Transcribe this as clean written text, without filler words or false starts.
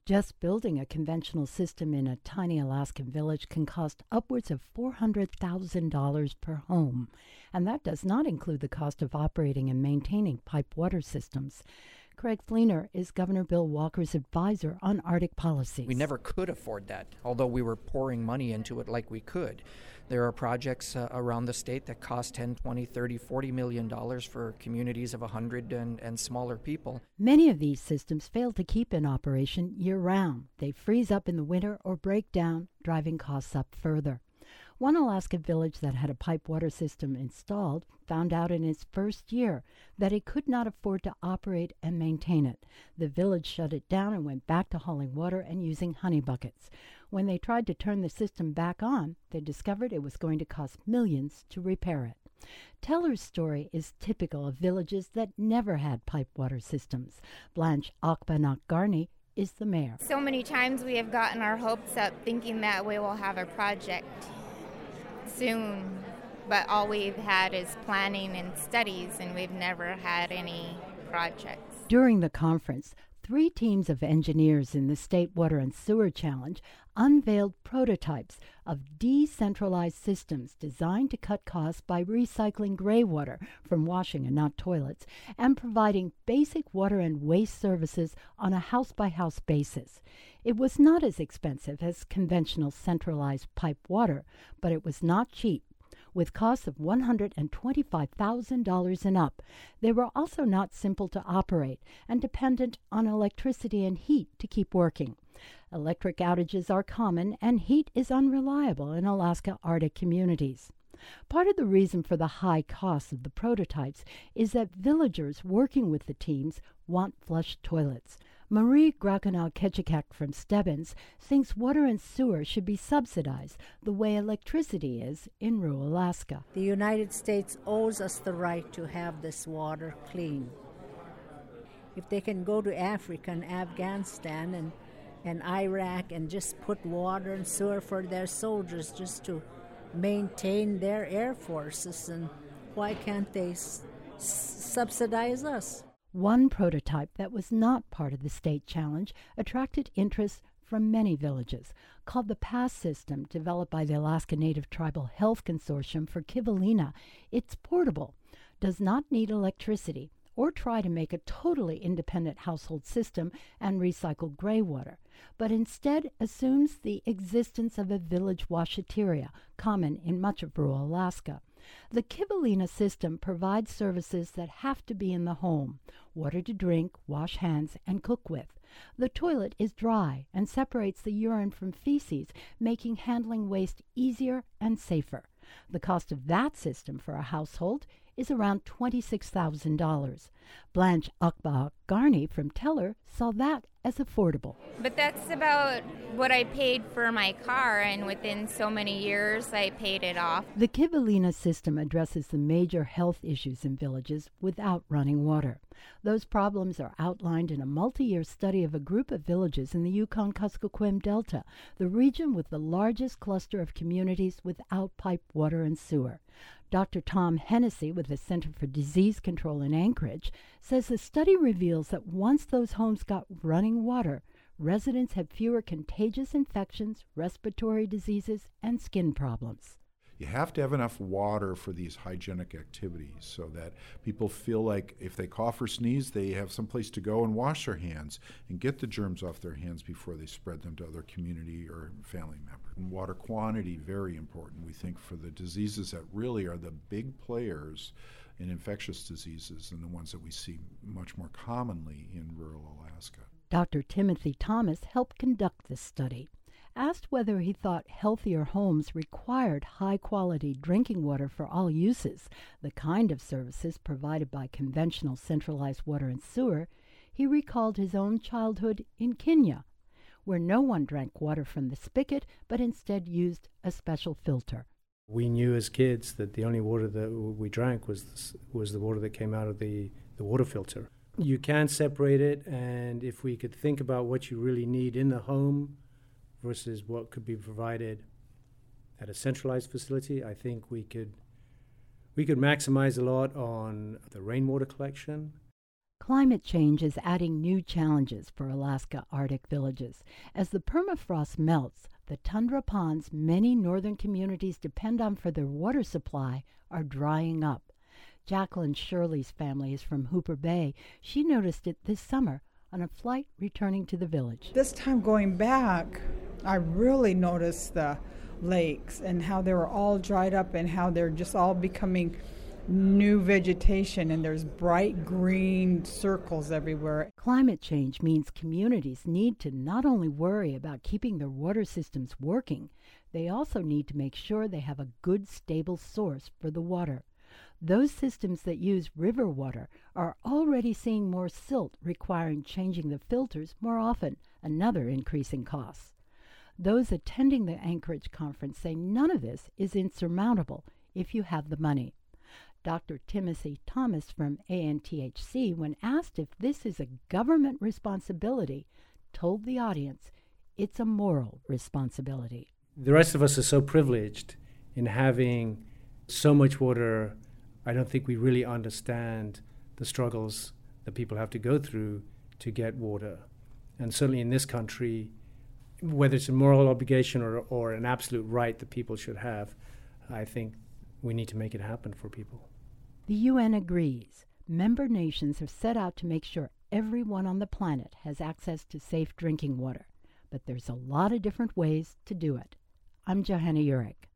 Just building a conventional system in a tiny Alaskan village can cost upwards of $400,000 per home, and that does not include the cost of operating and maintaining piped water systems. Craig Fleener is Governor Bill Walker's advisor on Arctic policies. We never could afford that, although we were pouring money into it like we could. There are projects around the state that cost $10, $20, $30, $40 million for communities of 100 and smaller people. Many of these systems fail to keep in operation year-round. They freeze up in the winter or break down, driving costs up further. One Alaska village that had a pipe water system installed found out in its first year that it could not afford to operate and maintain it. The village shut it down and went back to hauling water and using honey buckets. When they tried to turn the system back on, they discovered it was going to cost millions to repair it. Teller's story is typical of villages that never had pipe water systems. Blanche Akbanak-Garney is the mayor. So many times we have gotten our hopes up thinking that we will have a project soon, but all we've had is planning and studies, and we've never had any projects. During the conference, 3 teams of engineers in the State Water and Sewer Challenge unveiled prototypes of decentralized systems designed to cut costs by recycling gray water from washing and not toilets, and providing basic water and waste services on a house-by-house basis. It was not as expensive as conventional centralized pipe water, but it was not cheap. With costs of $125,000 and up, they were also not simple to operate and dependent on electricity and heat to keep working. Electric outages are common, and heat is unreliable in Alaska Arctic communities. Part of the reason for the high cost of the prototypes is that villagers working with the teams want flush toilets. Marie Grakonow-Ketchikak from Stebbins thinks water and sewer should be subsidized the way electricity is in rural Alaska. The United States owes us the right to have this water clean. If they can go to Africa and Afghanistan and Iraq and just put water and sewer for their soldiers just to maintain their air forces, and why can't they subsidize us? One prototype that was not part of the state challenge attracted interest from many villages. Called the PASS system, developed by the Alaska Native Tribal Health Consortium for Kivalina, it's portable, does not need electricity, or try to make a totally independent household system and recycle gray water, but instead assumes the existence of a village washateria, common in much of rural Alaska. The Kivalina system provides services that have to be in the home: water to drink, wash hands, and cook with. The toilet is dry and separates the urine from feces, making handling waste easier and safer. The cost of that system for a household is around $26,000. Blanche Akbanak-Garney from Teller saw that as affordable. But that's about what I paid for my car, and within so many years I paid it off. The Kivalina system addresses the major health issues in villages without running water. Those problems are outlined in a multi-year study of a group of villages in the Yukon-Kuskokwim Delta, the region with the largest cluster of communities without piped water and sewer. Dr. Tom Hennessy with the Center for Disease Control in Anchorage says the study reveals that once those homes got running water, residents had fewer contagious infections, respiratory diseases, and skin problems. You have to have enough water for these hygienic activities so that people feel like if they cough or sneeze, they have some place to go and wash their hands and get the germs off their hands before they spread them to other community or family members. And water quantity, very important, we think, for the diseases that really are the big players in infectious diseases and the ones that we see much more commonly in rural Alaska. Dr. Timothy Thomas helped conduct this study. Asked whether he thought healthier homes required high-quality drinking water for all uses, the kind of services provided by conventional centralized water and sewer, he recalled his own childhood in Kenya, where no one drank water from the spigot, but instead used a special filter. We knew as kids that the only water that we drank was the water that came out of the water filter. You can separate it, and if we could think about what you really need in the home versus what could be provided at a centralized facility, I think we could maximize a lot on the rainwater collection. Climate change is adding new challenges for Alaska Arctic villages. As the permafrost melts, the tundra ponds many northern communities depend on for their water supply are drying up. Jacqueline Shirley's family is from Hooper Bay. She noticed it this summer on a flight returning to the village. This time going back, I really noticed the lakes and how they were all dried up and how they're just all becoming new vegetation, and there's bright green circles everywhere. Climate change means communities need to not only worry about keeping their water systems working, they also need to make sure they have a good, stable source for the water. Those systems that use river water are already seeing more silt, requiring changing the filters more often, another increase in costs. Those attending the Anchorage conference say none of this is insurmountable if you have the money. Dr. Timothy Thomas from ANTHC, when asked if this is a government responsibility, told the audience it's a moral responsibility. The rest of us are so privileged in having so much water. I don't think we really understand the struggles that people have to go through to get water. And certainly in this country, whether it's a moral obligation or an absolute right that people should have, I think we need to make it happen for people. The UN agrees. Member nations have set out to make sure everyone on the planet has access to safe drinking water. But there's a lot of different ways to do it. I'm Johanna Urich.